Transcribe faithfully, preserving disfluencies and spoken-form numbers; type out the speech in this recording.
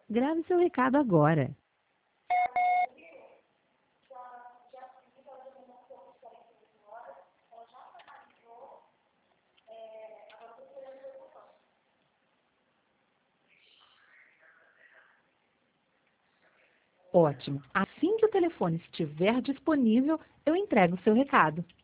Grave seu recado agora. Ótimo. Assim que o telefone estiver disponível, eu entrego o seu recado.